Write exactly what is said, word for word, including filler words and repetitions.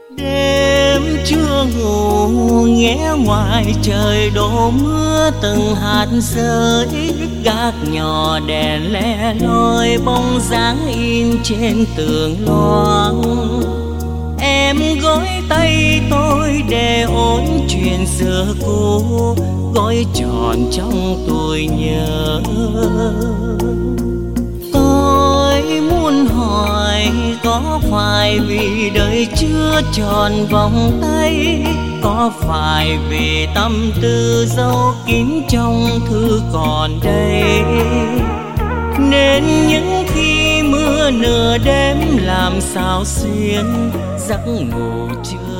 Đêm chưa ngủ nghe ngoài trời đổ mưa từng hạt rơi, gác nhỏ đèn le loi bóng dáng in trên tường loang. Em gối tay tôi để ôn chuyện xưa cũ, gói tròn trong tôi nhớ. Tôi muốn hỏi có phải vì đời chưa tròn vòng tay, có phải vì tâm tư dấu kín trong thư còn đây, nên những khi mưa nửa đêm làm sao xuyên giấc ngủ chưa